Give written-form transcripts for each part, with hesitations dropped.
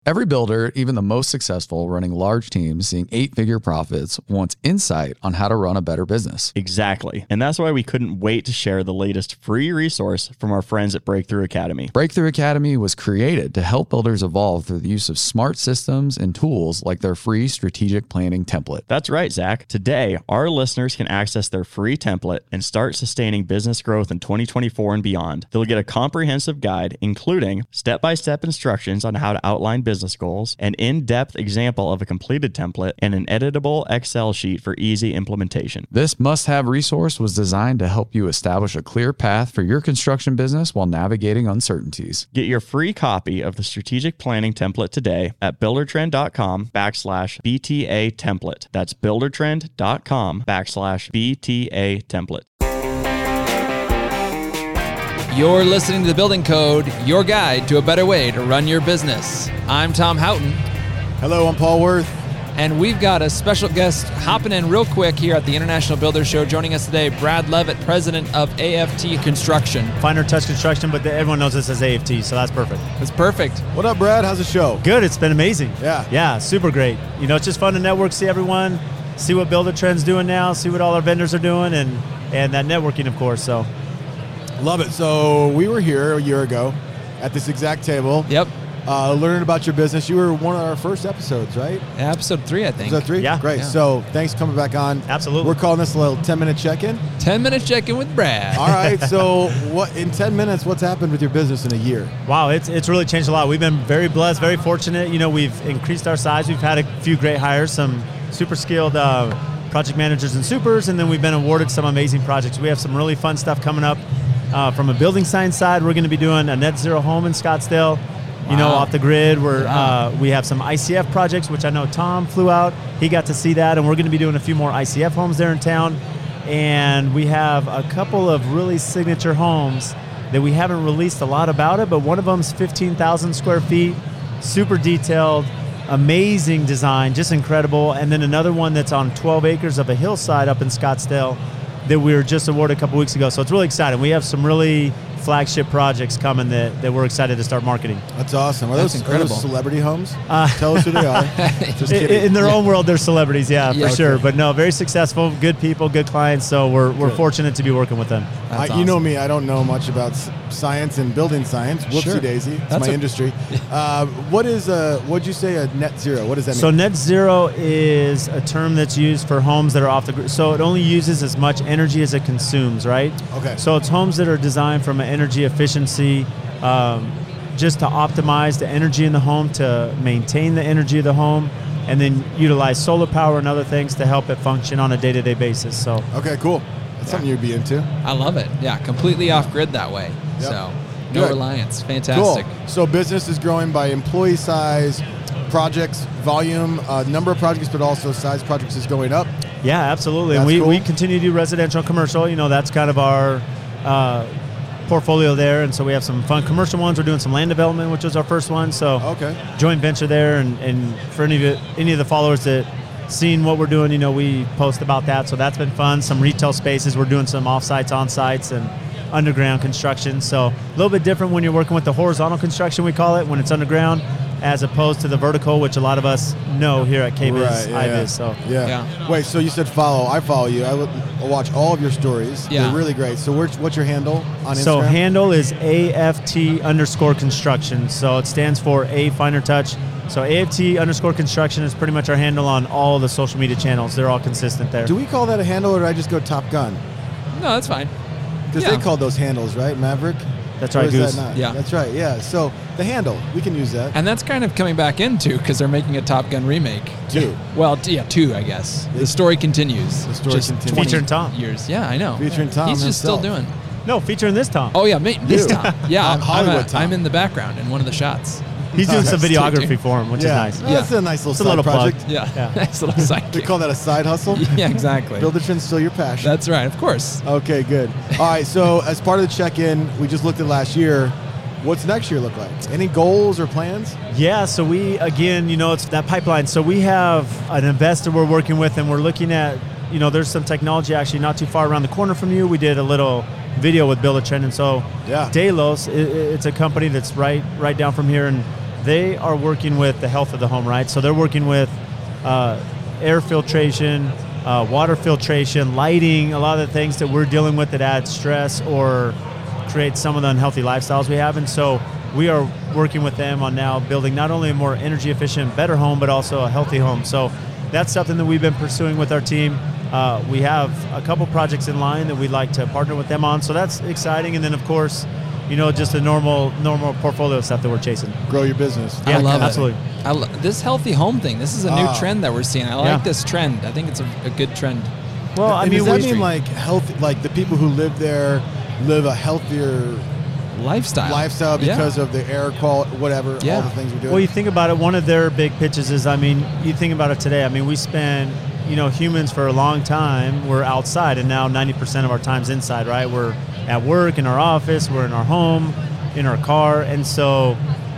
Every builder, even the most successful, running large teams, seeing 8-figure profits, wants insight on how to run a better business. Exactly. And that's why we couldn't wait to share the latest free resource from our friends at Breakthrough Academy. Breakthrough Academy was created to help builders evolve through the use of smart systems and tools like their free strategic planning template. That's right, Zach. Today, our listeners can access their free template and start sustaining business growth in 2024 and beyond. They'll get a comprehensive guide, including step-by-step instructions on how to outline business goals, an in-depth example of a completed template, and an editable Excel sheet for easy implementation. This must-have resource was designed to help you establish a clear path for your construction business while navigating uncertainties. Get your free copy of the strategic planning template today at buildertrend.com/BTA template. That's buildertrend.com/BTA template. You're listening to The Building Code, your guide to a better way to run your business. I'm Tom Houghton. Hello, I'm Paul Worth. And we've got a special guest hopping in real quick here at the International Builders Show. Joining us today, Brad Levitt, president of AFT Construction. Finer Touch Construction, but everyone knows this as AFT, so that's perfect. That's perfect. What up, Brad? How's the show? Good. It's been amazing. Yeah, super great. You know, it's just fun to network, see everyone, see what Builder Trend's doing now, see what all our vendors are doing, and that networking, of course. So, love it. So we were here a year ago at this exact table. Yep. Learning about your business. You were one of our first episodes, right? Episode 3, I think. Episode 3? Yeah. Great. Yeah. So thanks for coming back on. Absolutely. We're calling this a little 10-minute check-in. 10-minute check-in with Brad. All right. So what in 10 minutes, what's happened with your business in a year? wow, it's really changed a lot. We've been very blessed, very fortunate. You know, we've increased our size. We've had a few great hires, some super skilled project managers and supers, and then we've been awarded some amazing projects. We have some really fun stuff coming up. From a building science side, we're going to be doing a net zero home in Scottsdale. You know, off the grid. We have some ICF projects, which I know Tom flew out. He got to see that, and we're going to be doing a few more ICF homes there in town. And we have a couple of really signature homes that we haven't released a lot about it, but one of them's 15,000 square feet, super detailed, amazing design, just incredible. And then another one that's on 12 acres of a hillside up in Scottsdale that we were just awarded a couple weeks ago. So it's really exciting. We have some really flagship projects coming that we're excited to start marketing. That's awesome. Are That's those incredible. Celebrity homes? Tell us who they are. Just kidding. In their own world, they're celebrities, for Yeah. sure. But no, very successful, good people, good clients. So we're fortunate to be working with them. That's You know awesome. me, I don't know much about science and building science. Whoopsie Sure. daisy. It's That's my industry. What'd you say a net zero? What does that mean? So net zero is a term that's used for homes that are off the grid. So it only uses as much energy as it consumes, right? Okay. So it's homes that are designed from an energy efficiency, just to optimize the energy in the home, to maintain the energy of the home, and then utilize solar power and other things to help it function on a day-to-day basis. So Okay, cool. That's something you'd be into. I love it. Yeah, completely off grid that way. Yep. So no Good. reliance. Fantastic. Cool. So business is growing by employee size, projects, volume, number of projects, but also size projects is going up. yeah, absolutely. That's And cool. we continue to do residential and commercial. You know, that's kind of our portfolio there. And so we have some fun commercial ones. We're doing some land development, which was our first one. So Okay. joint venture there, and for any of the followers that seen what we're doing, you know, we post about that, so that's been fun. Some retail spaces, we're doing some off-sites, on-sites, and underground construction. So a little bit different when you're working with the horizontal construction, we call it, when it's underground, as opposed to the vertical, which a lot of us know here at KBIS, Right, yeah, IBIS. yeah. So Yeah. Yeah. Wait, so you said follow. I follow you. I'll watch all of your stories. Yeah. They're really great. So what's your handle on Instagram? So handle is AFT_construction. So it stands for A Finer Touch. So AFT_construction is pretty much our handle on all the social media channels. They're all consistent there. Do we call that a handle, or do I just go Top Gun? No, that's fine. Because Yeah. they call those handles, right? Maverick? That's Or right, is that Goose. not? Yeah. That's right, yeah. So the handle, we can use that. And that's kind of coming back into because they're making a Top Gun remake. 2. Well, yeah, 2, I guess. The story continues. The story Just continues. 20 Featuring Tom. Years. Yeah, I know. Featuring Tom He's just still himself. doing. No, featuring this Tom. Oh, yeah, this You. Tom. Yeah, Hollywood Tom. I'm in the background in one of the shots. He's doing some Stay videography tuned. for him, which is nice. Oh, that's a nice little It's a side little plug. project. Yeah, Yeah. nice little side They kick. call that a side hustle? Yeah, exactly. Builder Trend's still your passion. That's right, of course. Okay, good. All right, so as part of the check-in, we just looked at last year. What's next year look like? Any goals or plans? Yeah, so we, again, you know, it's that pipeline. So we have an investor we're working with, and we're looking at, you know, there's some technology actually not too far around the corner from you. We did a little video with Builder Trend, and so Yeah. Delos, it's a company that's right down from here, and they are working with the health of the home, right? So they're working with air filtration, water filtration, lighting, a lot of the things that we're dealing with that add stress or create some of the unhealthy lifestyles we have. And so we are working with them on now building not only a more energy efficient, better home, but also a healthy home. So that's something that we've been pursuing with our team. We have a couple projects in line that we'd like to partner with them on. So that's exciting. And then of course, just the normal portfolio stuff that we're chasing. Grow your business. Yeah, I love absolutely. this healthy home thing. This is a new trend that we're seeing. I like this trend. I think it's a good trend. Well, I mean, does that mean like healthy, like the people who live there live a healthier lifestyle because of the air quality, whatever, all the things we're doing? Well, you think about it, one of their big pitches is, you think about it today, we spend, humans for a long time, we're outside, and now 90% of our time's inside, right? We're at work, in our office, we're in our home, in our car, and so,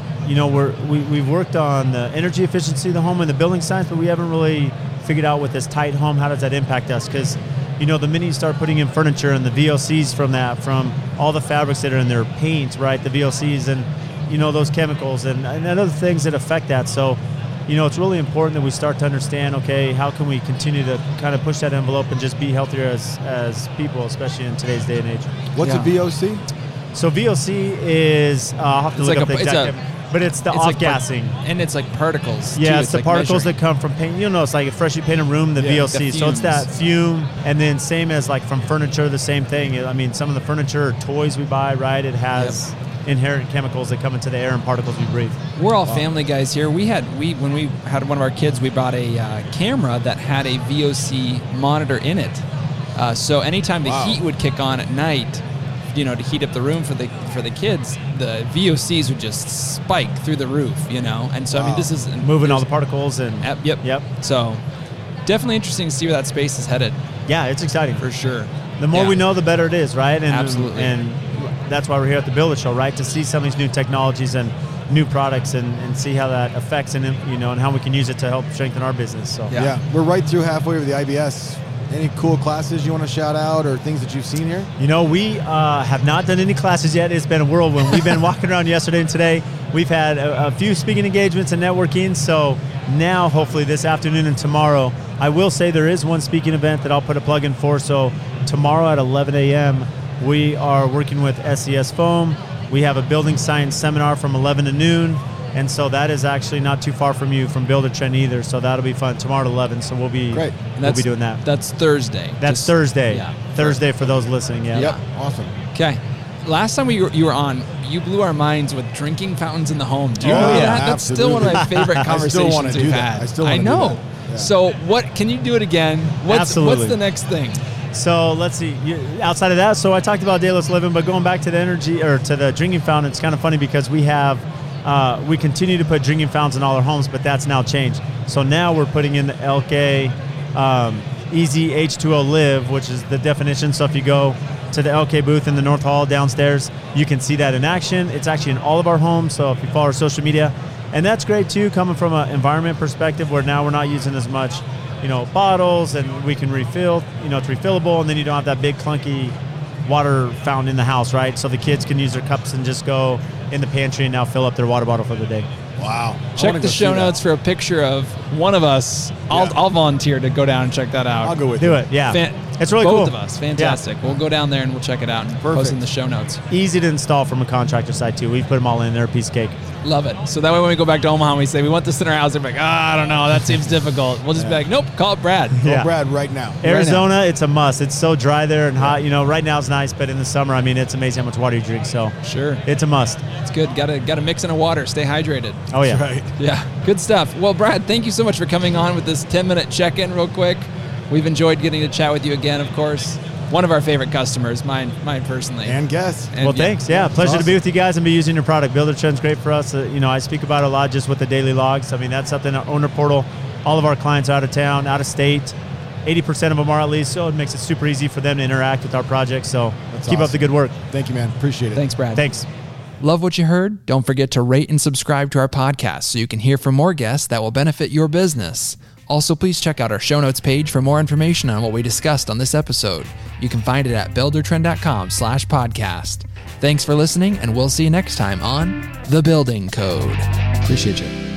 we've worked on the energy efficiency of the home and the building science, but we haven't really figured out with this tight home, how does that impact us? Because the minute you start putting in furniture and the VOCs from all the fabrics that are in their paint, right? The VOCs and, those chemicals and other things that affect that. So, it's really important that we start to understand, okay, how can we continue to kind of push that envelope and just be healthier as people, especially in today's day and age. What's a VOC? So VOC is, I'll have to look up the exact but it's the off-gassing. And it's like particles. Yeah, too. it's the particles that come from paint. It's like a freshly painted room, the VOC. So it's that fume. And then same as like from furniture, the same thing. Some of the furniture or toys we buy, right, it has inherent chemicals that come into the air and particles we breathe. We're all family guys here. When we had one of our kids, we bought a camera that had a VOC monitor in it. So anytime the heat would kick on at night, to heat up the room for the kids, the VOCs would just spike through the roof, And so, this is moving all the particles and... Yep. So, definitely interesting to see where that space is headed. Yeah, it's exciting. For sure. The more we know, the better it is, right? And, absolutely. And that's why we're here at the Builder Show, right? To see some of these new technologies and new products and see how that affects and how we can use it to help strengthen our business. So yeah. We're right through halfway with the IBS. Any cool classes you want to shout out or things that you've seen here? We have not done any classes yet. It's been a whirlwind. We've been walking around yesterday and today. We've had a few speaking engagements and networking. So now, hopefully this afternoon and tomorrow, I will say there is one speaking event that I'll put a plug in for. So tomorrow at 11 a.m., we are working with SES Foam. We have a building science seminar from 11 to noon. And so that is actually not too far from you from Builder Trend either. So that'll be fun tomorrow at 11. So we'll be doing that. That's Thursday. That's Thursday. Yeah. Thursday for those listening. Yeah. Yep. Awesome. Okay. Last time you were on, you blew our minds with drinking fountains in the home. Do you remember that? That's still one of my favorite conversations we've had. I know. Yeah. So can you do it again? Absolutely. What's the next thing? So let's see. Outside of that, so I talked about dayless living, but going back to the energy or to the drinking fountain, it's kind of funny because we continue to put drinking fountains in all our homes, but that's now changed. So now we're putting in the LK Easy H2O Live, which is the definition. So if you go to the LK booth in the North Hall downstairs, you can see that in action. It's actually in all of our homes. So if you follow our social media, and that's great too, coming from an environment perspective where now we're not using as much, bottles, and we can refill, it's refillable, and then you don't have that big clunky water fountain in the house, right? So the kids can use their cups and just go in the pantry and now fill up their water bottle for the day. Wow. Check the show notes for a picture of one of us. I'll volunteer to go down and check that out. I'll go with you. Do it, yeah. It's really cool. Both of us. Fantastic. Yeah. We'll go down there and we'll check it out and post in the show notes. Easy to install from a contractor side too. We put them all in there, a piece of cake. Love it. So that way when we go back to Omaha and we say, we want this in our house, they're like, I don't know, that seems difficult. We'll just be like, nope, call Brad. Call Brad right now. Arizona, it's a must. It's so dry there and hot. Right now it's nice, but in the summer, it's amazing how much water you drink. So sure, it's a must. It's good. Got to mix in a water. Stay hydrated. Oh, yeah. That's right. Yeah, good stuff. Well, Brad, thank you so much for coming on with this 10-minute check-in real quick. We've enjoyed getting to chat with you again, of course. One of our favorite customers, mine personally. And guests. Well, thanks. Yeah, pleasure to be with you guys and be using your product. Builder Trend's great for us. I speak about it a lot just with the daily logs. That's something, our owner portal, all of our clients are out of town, out of state. 80% of them are at least, so it makes it super easy for them to interact with our projects. So keep up the good work. Thank you, man. Appreciate it. Thanks, Brad. Thanks. Love what you heard? Don't forget to rate and subscribe to our podcast so you can hear from more guests that will benefit your business. Also, please check out our show notes page for more information on what we discussed on this episode. You can find it at buildertrend.com/podcast. Thanks for listening, and we'll see you next time on The Building Code. Appreciate you.